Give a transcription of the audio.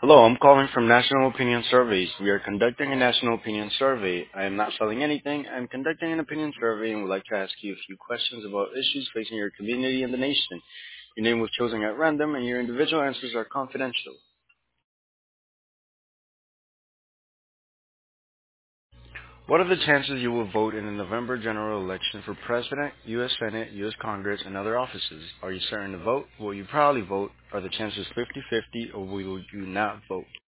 Hello, I'm calling from National Opinion Surveys. We are conducting a national opinion survey. I am not selling anything. I'm conducting an opinion survey and would like to ask you a few questions about issues facing your community and the nation. Your name was chosen at random and your individual answers are confidential. What are the chances you will vote in the November general election for President, U.S. Senate, U.S. Congress, and other offices? Are you certain to vote? Will you probably vote? Are the chances 50-50 or will you not vote?